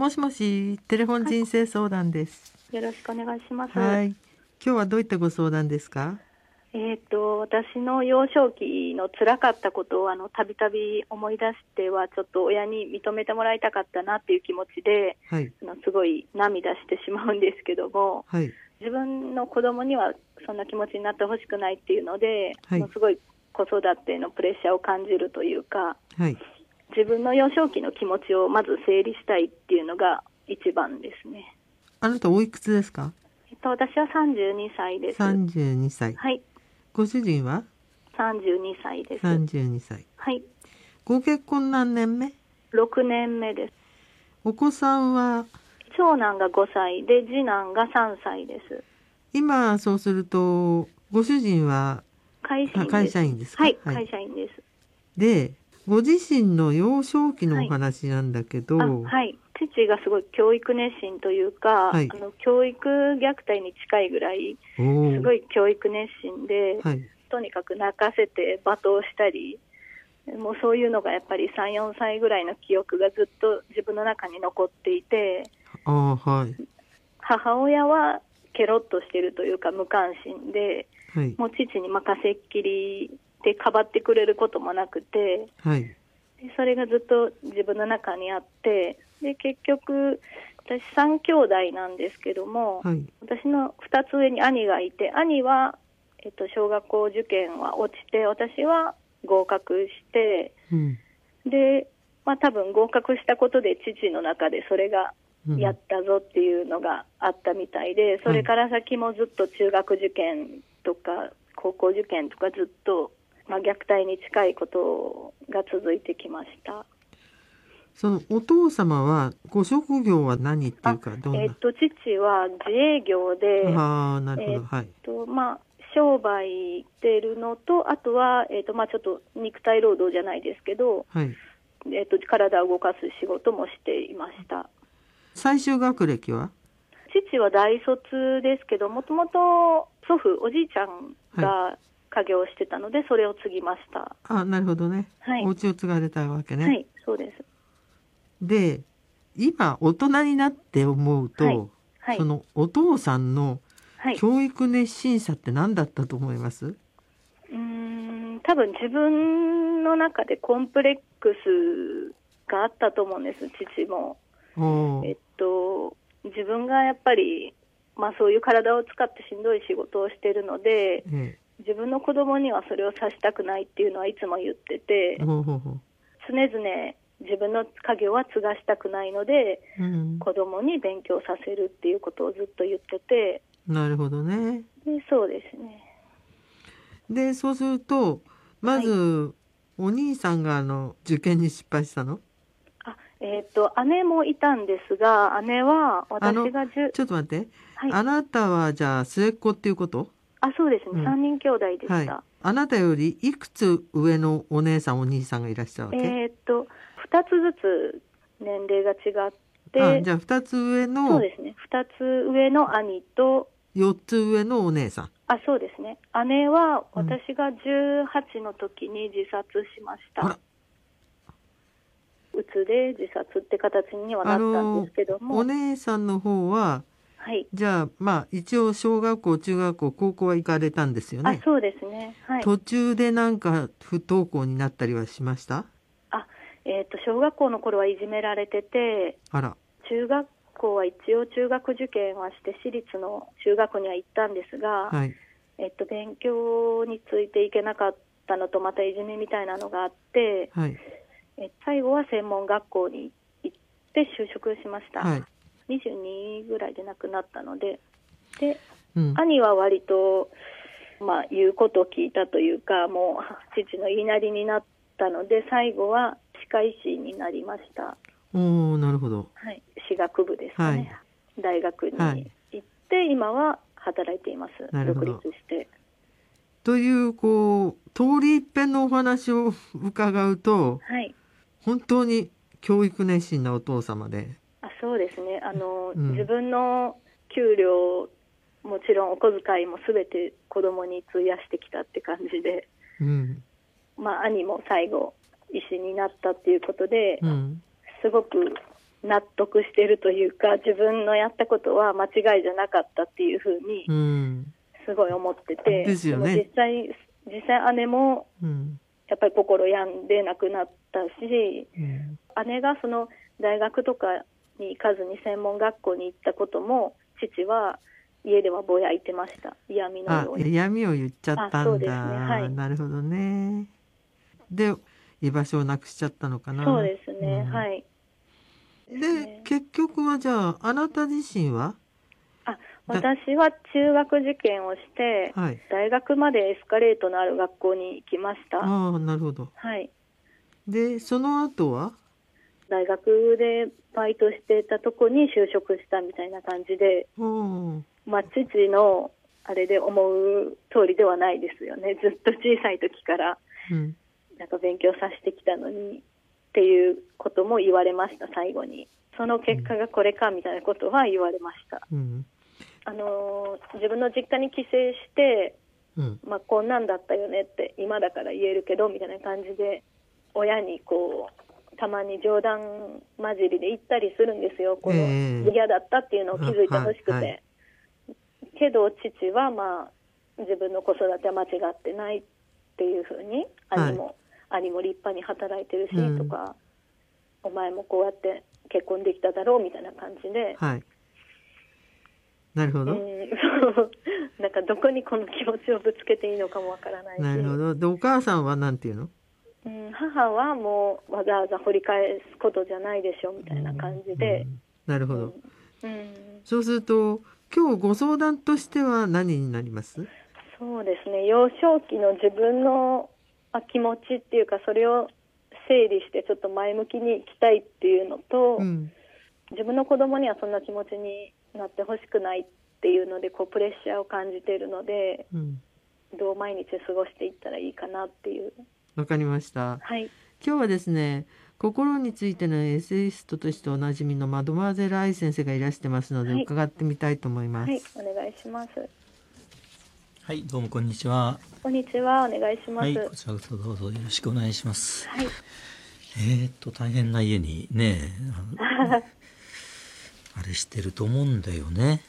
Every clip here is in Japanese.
もしもし、テレフォン人生相談です。 よろしくお願いします。 はい。今日はどういったご相談ですか？ 私の幼少期の辛かったことをたびたび思い出しては、ちょっと親に認めてもらいたかったなっていう気持ちで、 はい。 すごい涙してしまうんですけども、 はい。 自分の子供にはそんな気持ちになってほしくないっていうので、 はいもうすごい子育てのプレッシャーを感じるというか、 はい。 自分の幼少期の気持ちをまず整理したいっていうのが一番ですね。 あなたおいくつですか私は32歳です。 ？32歳。 はい。 ご主人は 32歳です。 ？32歳。 はい。 ご結婚何年目？ 6年目です。 お子さんは？ 長男が5歳で、次男が3歳です。 今、そうすると、ご主人は会社員です。 会社員ですか？ はい、会社員です。 で、ご自身の幼少期のお話なんだけど、 はい。父がすごい教育熱心というか、 はい。 教育虐待に近いぐらい、すごい教育熱心で、 はい。 とにかく泣かせて罵倒したり、もうそういうのがやっぱり3、4歳ぐらいの記憶がずっと自分の中に残っていて、 はい。 母親はケロッとしてるというか無関心で、 はい。 もう父に任せっきりでかばってくれることもなくて、 はい。 でそれがずっと自分の中にあって、で結局私3兄弟なんですけども、 はい。 私の2つ上に兄がいて、兄は、小学校受験は落ちて、私は合格して、 うん。 で、多分合格したことで父の中でそれがやったぞっていうのがあったみたいで、それから先もずっと中学受験とか高校受験とかずっと、虐待に近いことが続いてきました。 そのお父様はご職業は何っていうかどんな？ 父は自営業で、 なるほど。はい。 商売してるのと、あとは、ちょっと肉体労働じゃないですけど、 はい。 体を動かす仕事もしていました。 最終学歴は？ 父は大卒ですけど、もともと祖父、おじいちゃんが家業をしてたので、それを継ぎました。 なるほどね。 はい。 お家を継がれたわけね。 はい、そうです。 で、今大人になって思うと、 はいはい、 そのお父さんの教育熱心さって何だったと思います？ 多分自分の中でコンプレックスがあったと思うんです、父も。自分がやっぱり、そういう体を使ってしんどい仕事をしているので、自分の子供にはそれをさせたくないっていうのはいつも言ってて、常々自分の家業は継がしたくないので、子供に勉強させるっていうことをずっと言ってて。 なるほどね。 でそうですね。 でそうするとまず、お兄さんが受験に失敗したの？ 姉もいたんですが、姉は私がちょっと待って、 はい、 あなたはじゃあ末っ子っていうこと？ そうですね、3人兄弟でした。 あなたよりいくつ上のお姉さんお兄さんがいらっしゃるわけ？ 2つずつ年齢が違って、 じゃあ2つ上の、 そうですね、2つ上の兄と 4つ上のお姉さん。 そうですね。姉は私が18の時に自殺しました。うつで自殺って形にはなったんですけども、 お姉さんの方は、じゃあ一応小学校中学校高校は行かれたんですよね？ そうですね、 途中でなんか不登校になったりはしました？ 小学校の頃はいじめられてて、中学校は一応中学受験はして私立の中学には行ったんですが、勉強についていけなかったのと、またいじめみたいなのがあって、最後は専門学校に行って就職しました。22ぐらいで亡くなったので、兄は割と、言うことを聞いたというか、もう父の言いなりになったので、最後は歯科医師になりました。 なるほど。 歯学部ですかね。大学に行って、今は働いています。独立して。 という通り一遍のお話を伺うと、本当に教育熱心なお父様で。 そうですね。自分の給料もちろんお小遣いもすべて子供に費やしてきたって感じで、兄も最後医師になったっていうことで、すごく納得してるというか、自分のやったことは間違いじゃなかったっていうふうにすごい思ってて、 ですよね。 実際姉もやっぱり心病んで亡くなったし、姉がその大学とかに行かずに専門学校に行ったことも、父は家ではぼやいてました。嫌味のように。 嫌味を言っちゃったんだ。そうですね。はい。なるほどね。で、居場所をなくしちゃったのかな。 そうですね。はい。 で、結局はじゃあ、あなた自身は？ 私は中学受験をして、はい、大学までエスカレートのある学校に行きました。 なるほど。 はい。で、 その後は？ 大学でバイトしてたとこに就職したみたいな感じで、父のあれで思う通りではないですよね。ずっと小さい時から、なんか勉強させてきたのにっていうことも言われました。最後にその結果がこれかみたいなことは言われました。自分の実家に帰省して、こんなんだったよねって今だから言えるけどみたいな感じで親にこうたまに冗談交じりで言ったりするんですよ。この嫌だったっていうのを気づいてほしくて、けど父は自分の子育ては間違ってないっていうふうに、兄も立派に働いてるし、とかお前もこうやって結婚できただろうみたいな感じで、 なるほど。 なんかどこにこの気持ちをぶつけていいのかもわからないし。 なるほど。で、お母さんはなんていうの？ 母はもうわざわざ掘り返すことじゃないでしょみたいな感じで。 なるほど。そうすると今日ご相談としては何になります？ そうですね。幼少期の自分の気持ちっていうか、それを整理してちょっと前向きに生きたいっていうのと、自分の子供にはそんな気持ちになってほしくないっていうので、こうプレッシャーを感じているので、どう毎日過ごしていったらいいかなっていう。 わかりました。 はい。 今日はですね、心についてのエッセイストとしておなじみのマドモアゼル愛先生がいらしてますので、伺ってみたいと思います。 お願いします。 はい、どうもこんにちは。 こんにちは、お願いします。 こちらこそどうぞよろしくお願いします。 はい。 大変な家にね、あれしてると思うんだよね。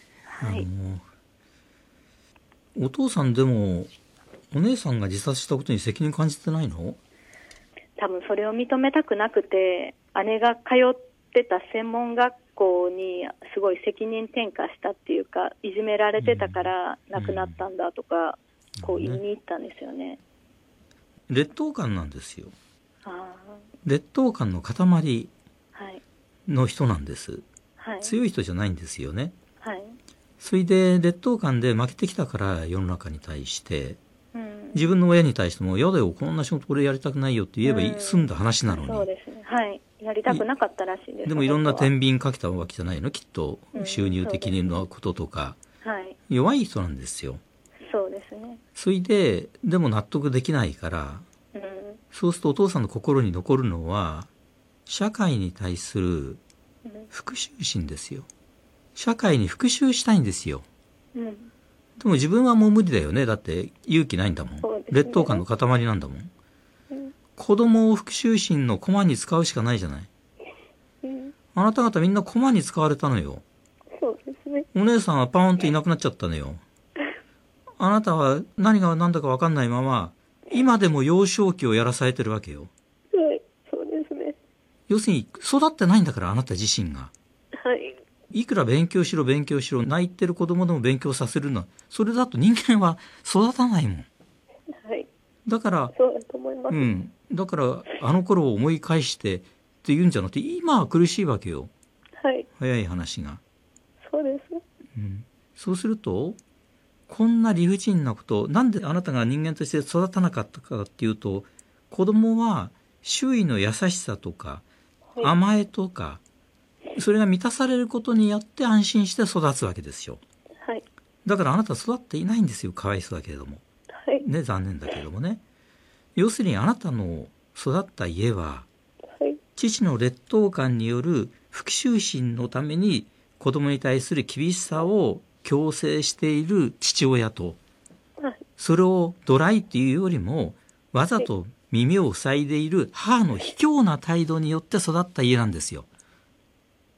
お父さんでもお姉さんが自殺したことに責任感じてないの？ 多分それを認めたくなくて、姉が通ってた専門学校にすごい責任転嫁したっていうか、いじめられてたから亡くなったんだとか、こう言いに行ったんですよね。 劣等感なんですよ。劣等感の塊の人なんです。強い人じゃないんですよね。それで劣等感で負けてきたから世の中に対して、自分の親に対しても「やだよ、こんな仕事俺やりたくないよ」って言えば済んだ話なのに、 そうですね。やりたくなかったらしいです。 でもいろんな天秤かけたわけじゃないの、きっと収入的なこととか、弱い人なんですよ。 そうですね。 それででも納得できないから、そうするとお父さんの心に残るのは社会に対する復讐心ですよ。社会に復讐したいんですよ。でも自分はもう無理だよね。だって勇気ないんだもん。劣等感の塊なんだもん。子供を復讐心の駒に使うしかないじゃない。あなた方みんな駒に使われたのよ。 そうですね。 お姉さんはパーンといなくなっちゃったのよ。あなたは何が何だか分かんないまま今でも幼少期をやらされてるわけよ。 そうですね。 要するに育ってないんだから、あなた自身が。いくら勉強しろ勉強しろ、泣いてる子供でも勉強させるのは、それだと人間は育たないもん。だからそうだと思います。 だからあの頃を思い返してって言うんじゃなくて、今は苦しいわけよ。早い話が。 そうです。 そうするとこんな理不尽なこと、なんであなたが人間として育たなかったかっていうと、子供は周囲の優しさとか甘えとか、それが満たされることによって安心して育つわけですよ。だからあなた育っていないんですよ。かわいそうだけれども、残念だけれどもね。要するにあなたの育った家は、父の劣等感による復讐心のために子供に対する厳しさを強制している父親と、それをドライっていうよりもわざと耳を塞いでいる母の卑怯な態度によって育った家なんですよ。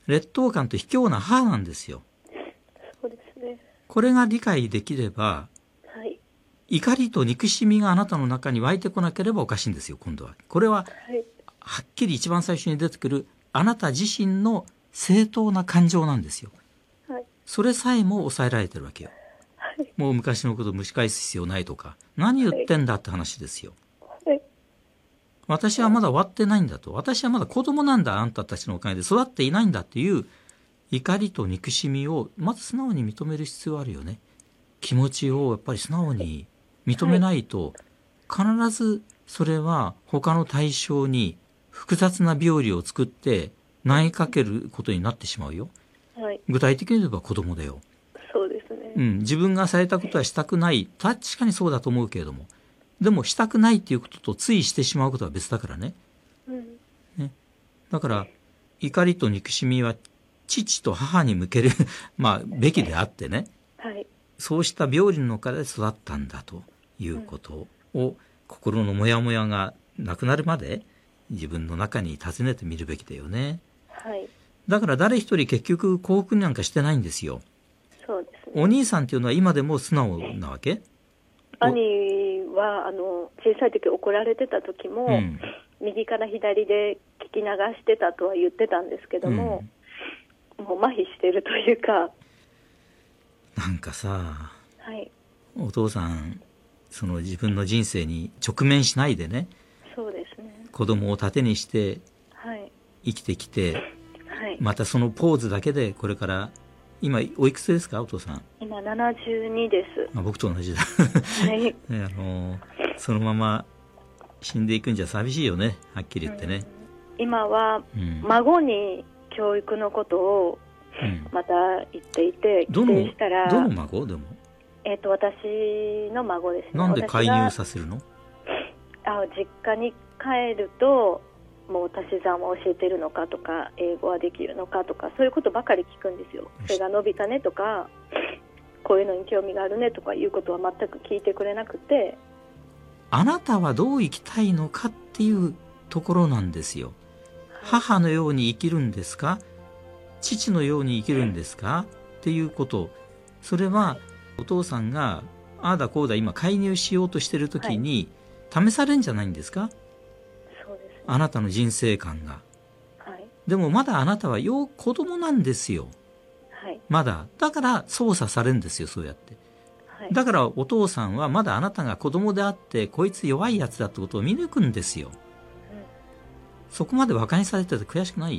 劣等感と卑怯な母なんですよ。 そうですね。 これが理解できれば、 はい、 怒りと憎しみがあなたの中に湧いてこなければおかしいんですよ、今度は。これは、はっきり一番最初に出てくるあなた自身の正当な感情なんですよ。 はい、 それさえも抑えられてるわけよ。 はい、 もう昔のこと蒸し返す必要ないとか、何言ってんだって話ですよ。 はい、 私はまだ終わってないんだと。私はまだ子供なんだ、あんたたちのおかげで育っていないんだっていう怒りと憎しみをまず素直に認める必要あるよね。気持ちをやっぱり素直に認めないと、必ずそれは他の対象に複雑な病理を作って投げかけることになってしまうよ。 はい、 具体的に言えば子供だよ。 そうですね。 自分がされたことはしたくない。確かにそうだと思うけれども。でもしたくないっていうこととついしてしまうことは別だからね。ね。だから怒りと憎しみは父と母に向けるべきであってね。 はい。 そうした病理の中で育ったんだということを、心のモヤモヤがなくなるまで自分の中に尋ねてみるべきだよね。 はい。 だから誰一人結局幸福なんかしてないんですよ。 そうですね。 お兄さんっていうのは今でも素直なわけ？ 兄は小さい時怒られてた時も、右から左で聞き流してたとは言ってたんですけども、もう麻痺してるというか。 なんかさ、 はい、 お父さんその自分の人生に直面しないでね。 そうですね。 子供を盾にして生きてきて、 はい、 またそのポーズだけでこれから今おいくつですか、お父さん？ 今72です。 僕と同じだ、 はい、 そのまま死んでいくんじゃ寂しいよね、はっきり言ってね。 今は孫に教育のことをまた言っていて、 どの孫？でも私の孫ですね。 なんで介入させるの？ 実家に帰るともう足し算は教えてるのかとか、英語はできるのかとか、そういうことばかり聞くんですよ。背が伸びたねとか、こういうのに興味があるねとかいうことは全く聞いてくれなくて。 あなたはどう生きたいのかっていうところなんですよ。母のように生きるんですか、父のように生きるんですかっていうこと。それはお父さんがああだこうだ今介入しようとしてる時に試されるんじゃないんですか？ そうですね。 あなたの人生観が。 はい、 でもまだあなたは子供なんですよ。 はい、 まだ。だから操作されるんですよ、そうやって。はい、だからお父さんはまだあなたが子供であってこいつ弱いやつだってことを見抜くんですよ。そこまで馬鹿にされてて悔しくない？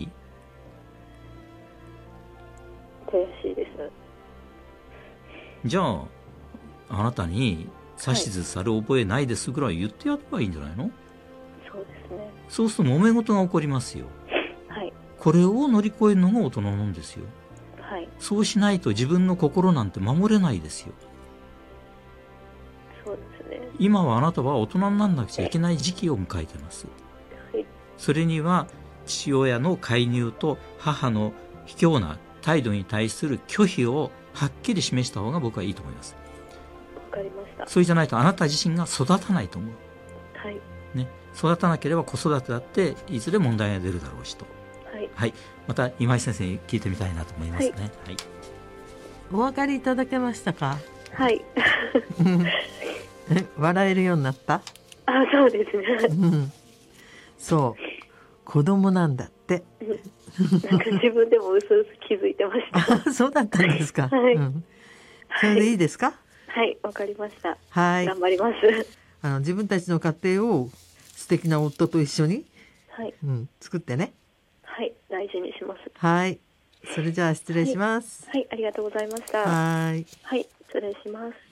悔しいです。 じゃああなたに指図され覚えないですぐらい言ってやればいいんじゃないの？ そうですね。 そうすると揉め事が起こりますよ。 はい。これを乗り越えるのが大人なんですよ。 はい。 そうしないと自分の心なんて守れないですよ。 そうですね。 今はあなたは大人にならなくちゃいけない時期を迎えてます。 はい。 それには父親の介入と母の卑怯な態度に対する拒否をはっきり示した方が僕はいいと思います。 わかりました。 それじゃないとあなた自身が育たないと思う。 はい。 ね、育たなければ子育てだっていずれ問題が出るだろうしと。 はい。 はい。また今井先生に聞いてみたいなと思いますね。はい。はい、 お分かりいただけましたか？ はい。 笑えるようになった？ そうですね。 そう。子供なんだって。 なんか自分でもうすうす気づいてました。 そうだったんですか。 はい。 それでいいですか？ はい、わかりました。 はい。 頑張ります。 自分たちの家庭を素敵な夫と一緒に、 はい。 作ってね。 はい、大事にします。 はい。それじゃあ失礼します。 はい、ありがとうございました。 はい。 はい、失礼します。